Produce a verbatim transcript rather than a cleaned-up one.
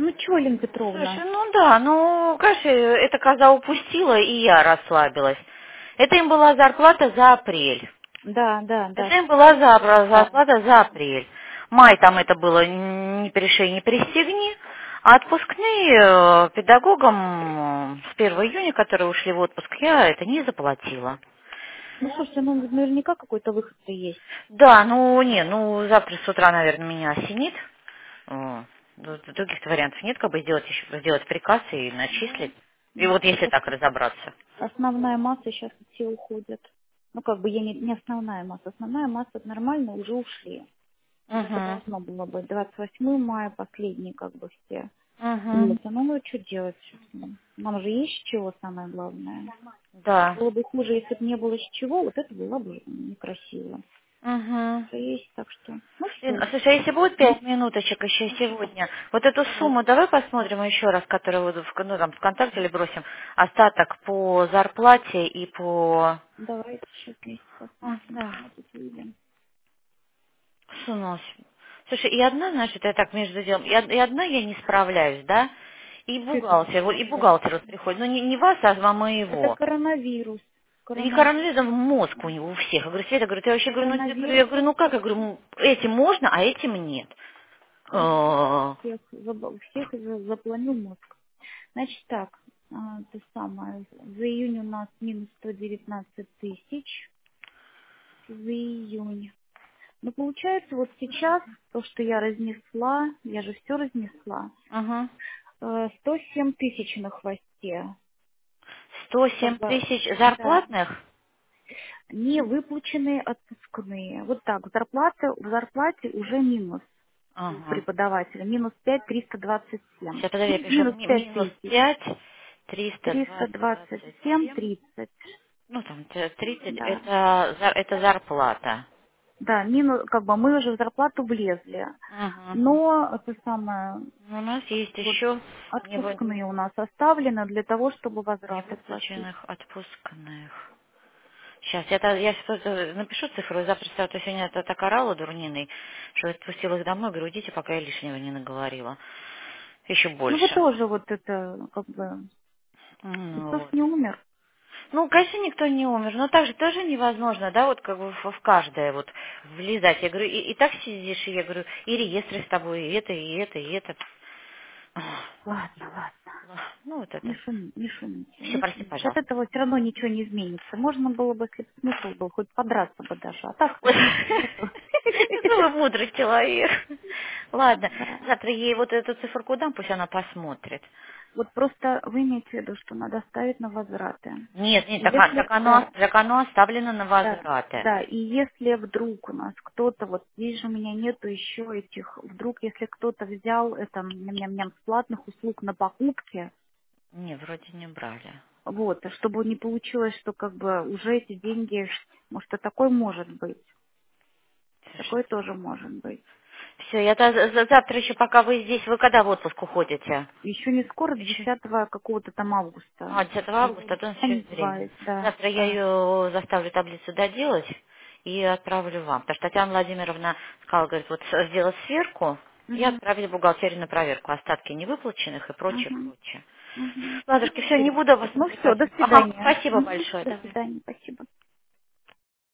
Ну чё, Лена Петровна? Слушай, ну да, ну, конечно, эта коза упустила, и я расслабилась. Это им была зарплата за апрель. Да, да, да. Это им была за- Да. зарплата за апрель. Май там это было ни пришей, ни пристегни. А отпускные э, педагогам э, с первого июня, которые ушли в отпуск, я это не заплатила. Ну слушайте, ну наверняка какой-то выход-то есть. Да, ну не, ну завтра с утра, наверное, меня осенит. О, д- других вариантов нет, как бы сделать еще сделать приказ и начислить. И Ну, вот если ос- так разобраться. основная масса сейчас все уходят. Ну как бы я не, не основная масса. Основная масса нормально уже ушли. Это Угу. должно было быть двадцать восьмого мая, последние как бы все. Угу. Вот. Ну, ну что делать? Ну, нам же есть с чего самое главное. Да. Было бы хуже, если бы не было с чего, вот это было бы некрасиво. Угу. Что есть, так что. Ну Лин, все. а слушай, а если будет пять минуточек еще сегодня, вот эту Давай. сумму давай посмотрим еще раз, которую вот в, ну, там, ВКонтакте или бросим, остаток по зарплате и по... Давайте сейчас вместе А, посмотрим, да, что мы тут видим. сунулась. Слушай, и одна, значит, я так между делом, и, од- и одна я не справляюсь, да? И Что это за бухгалтер, вот, и справляется? бухгалтер вот приходит, ну не, не вас, а Это моего. коронавирус. Да не Коронавирус. коронавирус, а мозг у него у всех. Я говорю, Света, говорю, ты вообще, говорю, ну, я говорю, Коронавирус я говорю, ну как, я говорю, м, этим можно, а этим нет. А, всех, заб- всех за- запланил мозг. Значит так, а, то самое, за июнь у нас минус сто девятнадцать тысяч. За июнь. Ну, получается, вот сейчас то, что я разнесла, я же все разнесла, Угу. э, сто семь тысяч на хвосте. сто Как семь бы, тысяч да, зарплатных? не выплаченные отпускные. Вот так, зарплата, в зарплате уже минус у Ага. преподавателя. Минус пять триста двадцать семь. Сейчас, подожди, я пишу Минус ми- пять минус тысяч. пять, триста Триста двадцать двадцать семь семь. тридцать. Ну, там, т- тридцать, Да. это, за- это зарплата. Да, минус, как бы мы уже в зарплату влезли. Угу. Но это самое, У нас есть вот еще отпускные у нас оставлены для того, чтобы возвраты платить. невыплаченных отпускных. Сейчас, я, та- я сейчас напишу цифру, и завтра, с- а то сегодня это так орала дурниной, что отпустила их домой, говорю, идите, пока я лишнего не наговорила. Еще Ну вы больше. тоже вот это, как бы, Ну, никто ж вот. не умер. Ну, конечно, никто не умер, но так же тоже невозможно, да, вот как бы в, в каждое вот влезать. Я говорю, и, и так сидишь, и я говорю, и реестры с тобой, и это, и это, и это. Ах, Ладно, ладно. ну, вот Не это. шумите, не шумите, Все, не прости, шумите. От пожалуйста. этого все равно ничего не изменится. Можно было бы, если бы смысл был, хоть подраться бы даже. А так Ой, смысла нету. какой вы мудрый человек. Ладно, Да. завтра ей вот эту циферку дам, пусть она посмотрит. Вот просто вы имеете в виду, что надо ставить на возвраты. Нет, нет, И так, а- если, так оно, да, так оно оставлено на да, возвраты. да, и если вдруг у нас кто-то, вот здесь же у меня нету еще этих, вдруг если кто-то взял это ням-ням-ням с платных услуг на покупки, Не, вроде не брали. вот, чтобы не получилось, что как бы уже эти деньги, может, и такой может быть, такой тоже может быть. Все, я та- за- завтра еще, пока вы здесь, вы когда в отпуск уходите? Еще не скоро, Еще. десятого какого-то там августа. А, десятого августа, то Я еще не есть время. знаю, да, Завтра я да. ее заставлю таблицу доделать и отправлю вам. Потому что Татьяна Владимировна сказала, говорит, вот с- сделать сверку и Угу, отправить в бухгалтерию на проверку остатки невыплаченных и прочее, угу, прочее. угу. Ладушки, все, не буду вас Ну все, отвлекать. до Ага, свидания. спасибо Мгм, большое, до давай. свидания, спасибо.